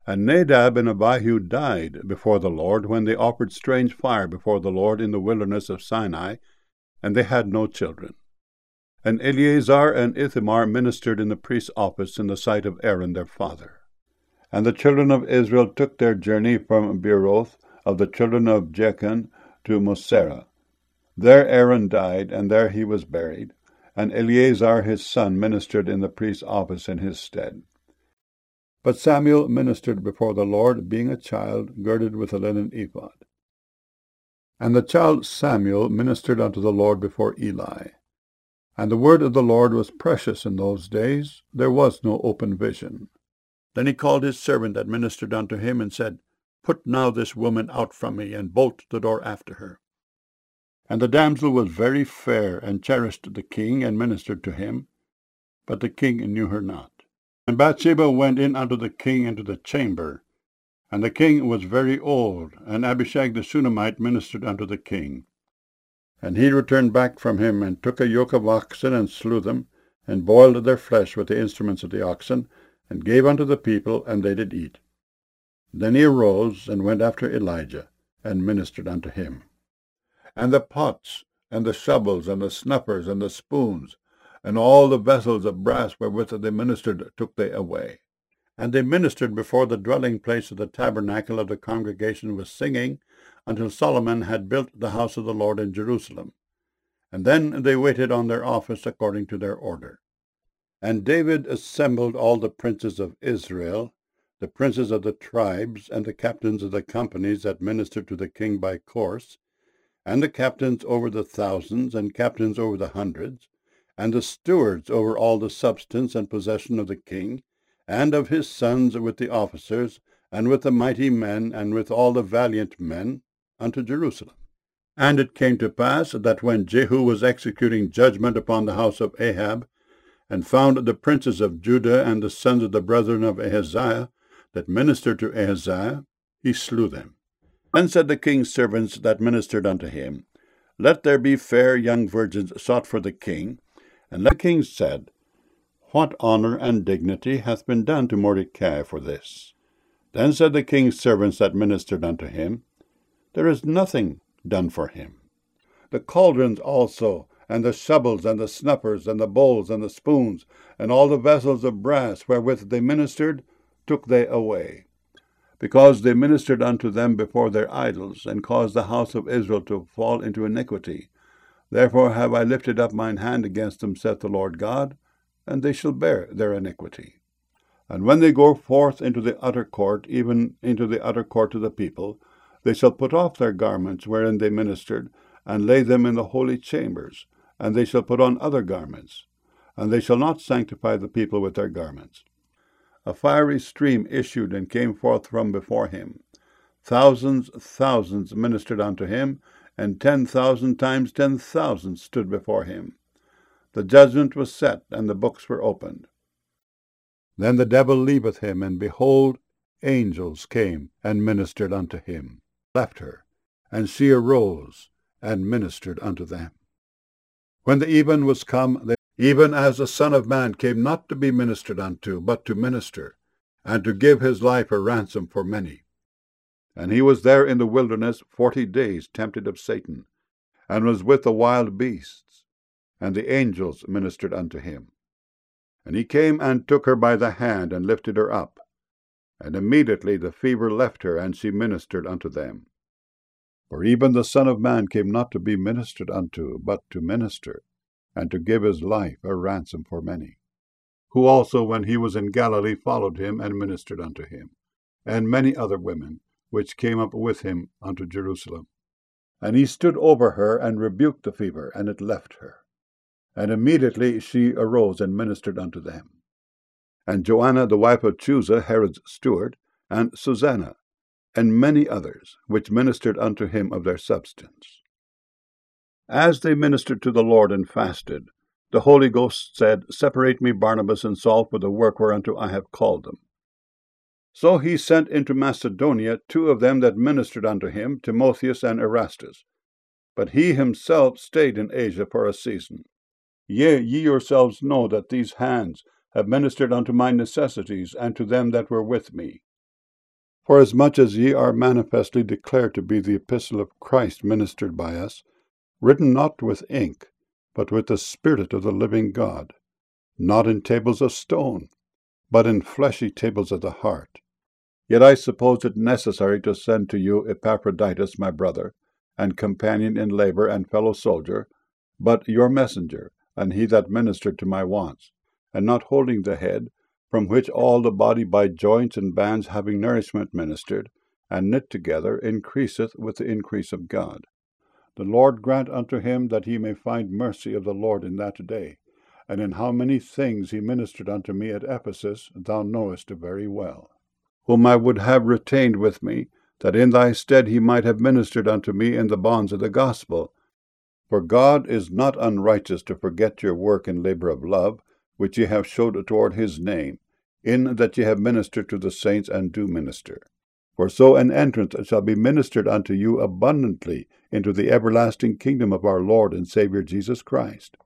And Nadab and Abihu died before the Lord when they offered strange fire before the Lord in the wilderness of Sinai, and they had no children. And Eleazar and Ithamar ministered in the priest's office in the sight of Aaron their father. And the children of Israel took their journey from Beeroth of the children of Jachin to Moserah. There Aaron died, and there he was buried, and Eleazar his son ministered in the priest's office in his stead. But Samuel ministered before the Lord, being a child, girded with a linen ephod. And the child Samuel ministered unto the Lord before Eli. And the word of the Lord was precious in those days. There was no open vision. Then he called his servant that ministered unto him, and said, Put now this woman out from me, and bolt the door after her. And the damsel was very fair, and cherished the king, and ministered to him. But the king knew her not. And Bathsheba went in unto the king into the chamber. And the king was very old, and Abishag the Shunammite ministered unto the king. And he returned back from him, and took a yoke of oxen, and slew them, and boiled their flesh with the instruments of the oxen, and gave unto the people, and they did eat. Then he arose, and went after Elijah, and ministered unto him. And the pots, and the shovels, and the snuffers, and the spoons, and all the vessels of brass wherewith they ministered took they away. And they ministered before the dwelling place of the tabernacle of the congregation with singing, until Solomon had built the house of the Lord in Jerusalem. And then they waited on their office according to their order. And David assembled all the princes of Israel, the princes of the tribes, and the captains of the companies that ministered to the king by course, and the captains over the thousands, and captains over the hundreds, and the stewards over all the substance and possession of the king, and of his sons with the officers, and with the mighty men, and with all the valiant men, unto Jerusalem. And it came to pass that when Jehu was executing judgment upon the house of Ahab, and found the princes of Judah and the sons of the brethren of Ahaziah that ministered to Ahaziah, he slew them. Then said the king's servants that ministered unto him, Let there be fair young virgins sought for the king. And the king said, What honor and dignity hath been done to Mordecai for this? Then said the king's servants that ministered unto him, There is nothing done for him. The cauldrons also, and the shovels, and the snuffers, and the bowls, and the spoons, and all the vessels of brass wherewith they ministered, took they away, because they ministered unto them before their idols, and caused the house of Israel to fall into iniquity. Therefore have I lifted up mine hand against them, saith the Lord God, and they shall bear their iniquity. And when they go forth into the utter court, even into the utter court of the people, they shall put off their garments wherein they ministered, and lay them in the holy chambers, and they shall put on other garments, and they shall not sanctify the people with their garments. A fiery stream issued and came forth from before him. Thousands ministered unto him, and 10,000 times 10,000 stood before him. The judgment was set, and the books were opened. Then the devil leaveth him, and behold, angels came and ministered unto him, left her, and she arose and ministered unto them. When the even was come, even as the Son of Man came not to be ministered unto, but to minister, and to give his life a ransom for many. And he was there in the wilderness 40 days, tempted of Satan, and was with the wild beasts, and the angels ministered unto him. And he came and took her by the hand, and lifted her up. And immediately the fever left her, and she ministered unto them. For even the Son of Man came not to be ministered unto, but to minister, and to give his life a ransom for many. Who also, when he was in Galilee, followed him, and ministered unto him, and many other women, which came up with him unto Jerusalem. And he stood over her, and rebuked the fever, and it left her. And immediately she arose and ministered unto them. And Joanna the wife of Chusa, Herod's steward, and Susanna, and many others, which ministered unto him of their substance. As they ministered to the Lord and fasted, the Holy Ghost said, Separate me Barnabas and Saul for the work whereunto I have called them. So he sent into Macedonia 2 of them that ministered unto him, Timotheus and Erastus. But he himself stayed in Asia for a season. Yea, ye yourselves know that these hands have ministered unto my necessities, and to them that were with me. Forasmuch as ye are manifestly declared to be the epistle of Christ ministered by us, written not with ink, but with the Spirit of the living God, not in tables of stone, but in fleshy tables of the heart. Yet I suppose it necessary to send to you Epaphroditus, my brother, and companion in labor and fellow soldier, but your messenger, and he that ministered to my wants, and not holding the head, from which all the body by joints and bands having nourishment ministered, and knit together, increaseth with the increase of God. The Lord grant unto him that he may find mercy of the Lord in that day. And in how many things he ministered unto me at Ephesus, thou knowest very well. Whom I would have retained with me, that in thy stead he might have ministered unto me in the bonds of the gospel. For God is not unrighteous to forget your work and labor of love, which ye have showed toward his name, in that ye have ministered to the saints and do minister. For so an entrance shall be ministered unto you abundantly into the everlasting kingdom of our Lord and Saviour Jesus Christ.